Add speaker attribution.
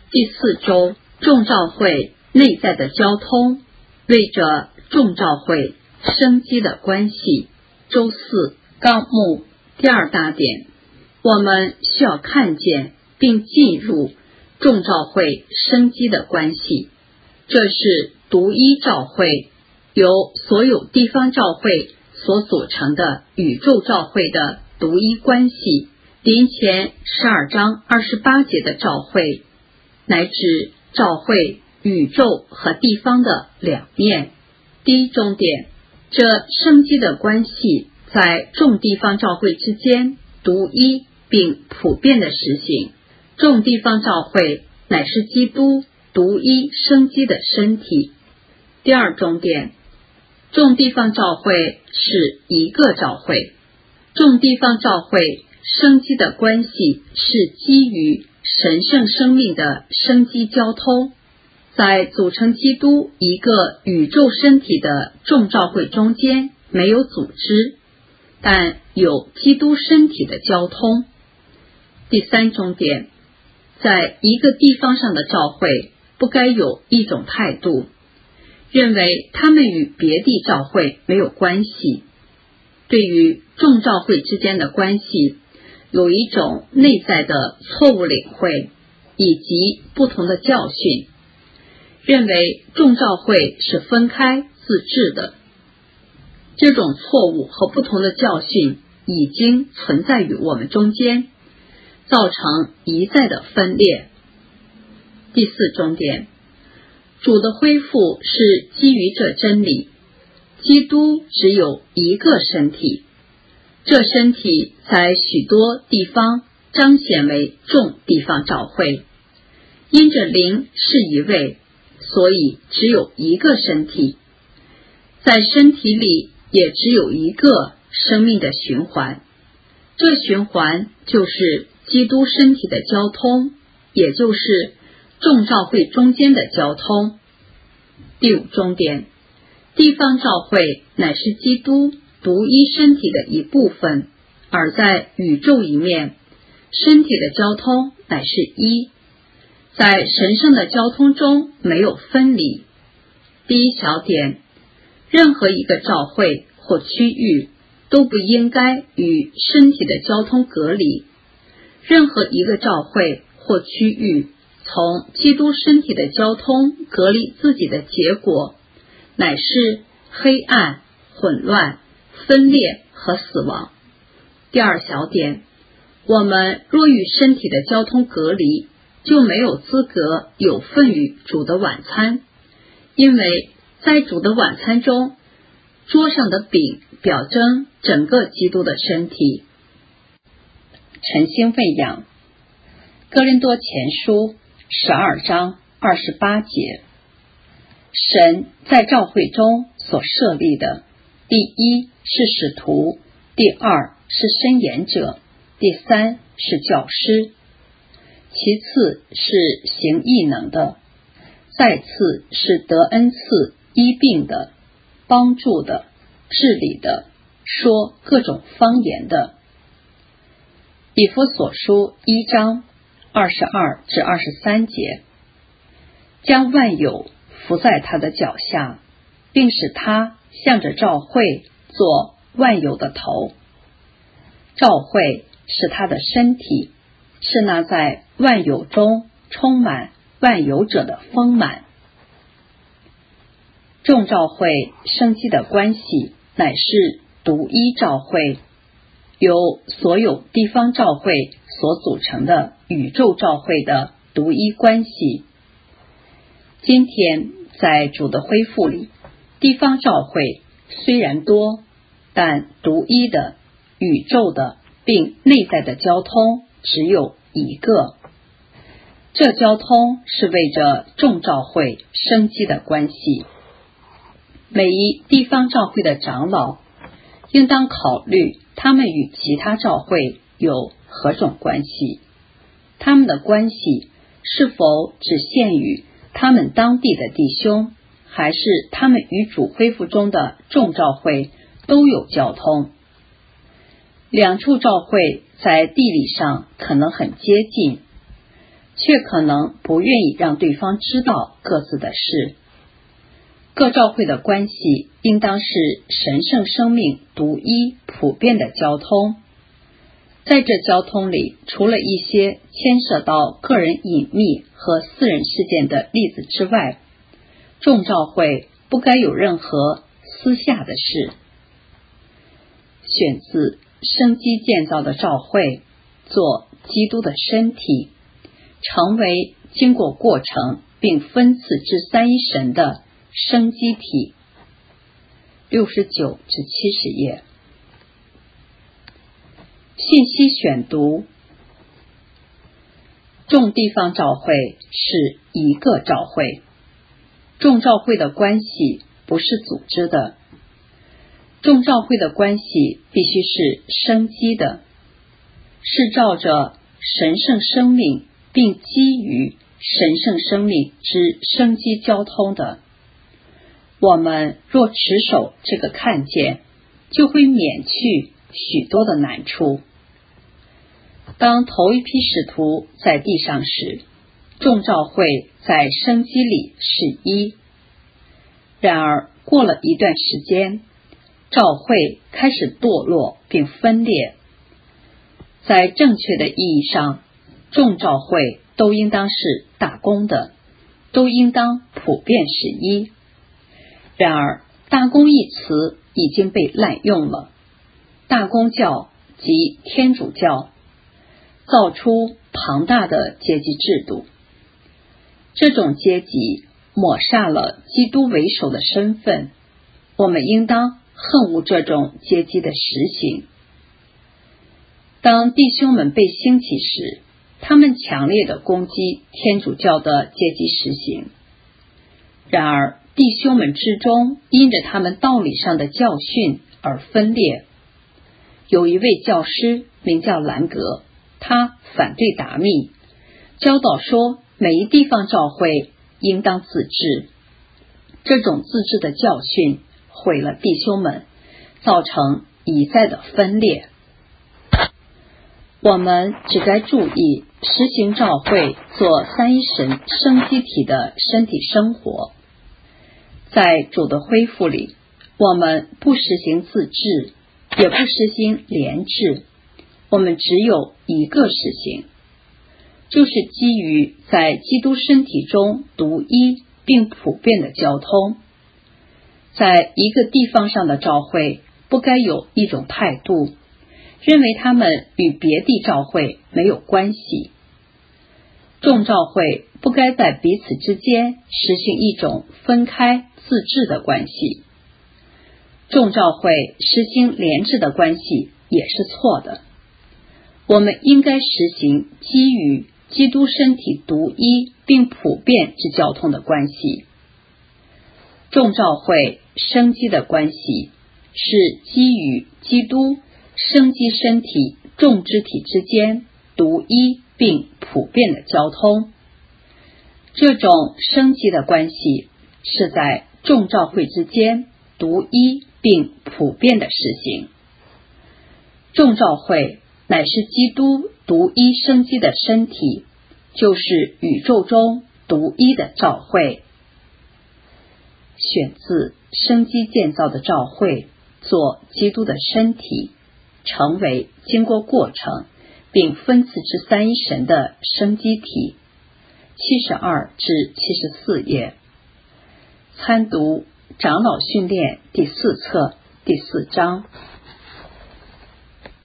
Speaker 1: 第四周众召会内在的交通，为着众召会生机的关系。周四纲目第二大点，我们需要看见并进入众召会生机的关系。这是独一召会由所有地方召会所组成的宇宙召会的独一关系。林前12章28节的召会乃指召会宇宙和地方的两面。第一重点，这生机的关系在众地方召会之间独一并普遍的实行。众地方召会乃是基督独一生机的身体。第二重点，众地方召会是一个召会。众地方召会生机的关系是基于神圣生命的生机交通。在组成基督一个宇宙身体的众召会中间没有组织，但有基督身体的交通。第三重点，在一个地方上的召会不该有一种态度，认为他们与别地召会没有关系。对于众召会之间的关系，有一种内在的错误领会以及不同的教训，认为众召会是分开自治的。这种错误和不同的教训已经存在于我们中间，造成一再的分裂。第四重点，主的恢复是基于这真理，基督只有一个身体，这身体在许多地方彰显为众地方召会。因着灵是一位，所以只有一个身体，在身体里也只有一个生命的循环。这循环就是基督身体的交通，也就是众召会中间的交通。第五重点，地方召会乃是基督独一身体的一部分，而在宇宙一面，身体的交通乃是一，在神圣的交通中没有分离。第一小点，任何一个召会或区域都不应该与身体的交通隔离。任何一个召会或区域从基督身体的交通隔离自己的结果，乃是黑暗、混乱、分裂和死亡。第二小点，我们若与身体的交通隔离，就没有资格有份于主的晚餐，因为在主的晚餐中，桌上的饼表征整个基督的身体。晨星喂养，哥林多前书12章28节，神在召会中所设立的，第一是使徒，第二是申言者，第三是教师，其次是行异能的，再次是得恩赐医病的、帮助的、治理的、说各种方言的。以弗所书1章22至23节，将万有伏在他的脚下，并使他向着召会做万有的头。召会是他的身体，是那在万有中充满万有者的丰满。众召会生机的关系乃是独一召会由所有地方召会所组成的宇宙召会的独一关系。今天在主的恢复里，地方召会虽然多，但独一的宇宙的并内在的交通只有一个。这交通是为着众召会生机的关系。每一地方召会的长老应当考虑他们与其他召会有何种关系，他们的关系是否只限于他们当地的弟兄，还是他们与主恢复中的众召会都有交通。两处召会在地理上可能很接近， 却可能不愿意让对方知道各自的事。各教会的关系应当是神圣生命独一普遍的交通。在这交通里，除了一些牵涉到个人隐秘和私人事件的例子之外，众教会不该有任何私下的事。选自生机建造的教会，做基督的身体，成为经过过程并分赐之三一神的生机体。69至70页。信息选读。众地方教会是一个教会，众教会的关系不是组织的，众教会的关系必须是生机的，是照着神圣生命并基于神圣生命之生机交通的。我们若持守这个看见，就会免去许多的难处。当头一批使徒在地上时，众教会在生机里是一。然而过了一段时间，教会开始堕落并分裂。在正确的意义上，众教会都应当是大公的，都应当普遍是一。然而大公一词已经被滥用了，大公教及天主教造出庞大的阶级制度，这种阶级抹杀了基督为首的身份。我们应当恨恶这种阶级的实行。当弟兄们被兴起时，他们强烈地攻击天主教的阶级实行。然而弟兄们之中因着他们道理上的教训而分裂。有一位教师名叫兰格，他反对达密，教导说每一地方教会应当自治。这种自治的教训毁了弟兄们，造成一再的分裂。我们只该注意实行教会做三一神生机体的身体生活。在主的恢复里，我们不实行自治，也不实行联治，我们只有一个实行，就是基于在基督身体中独一并普遍的交通。在一个地方上的教会不该有一种态度，认为他们与别地教会没有关系。众教会不该在彼此之间实行一种分开自治的关系。众教会实行联治的关系也是错的。我们应该实行基于基督身体独一并普遍之交通的关系。众教会生机的关系是基于基督生机身体众肢体之间独一并普遍的交通。这种生机的关系是在众教会之间独一并普遍的实行。众教会乃是基督独一生机的身体，就是宇宙中独一的教会。选自生机建造的教会，做基督的身体，成为经过过程并分赐之三一神的生机体。72至74页。参读长老训练第4册第4章。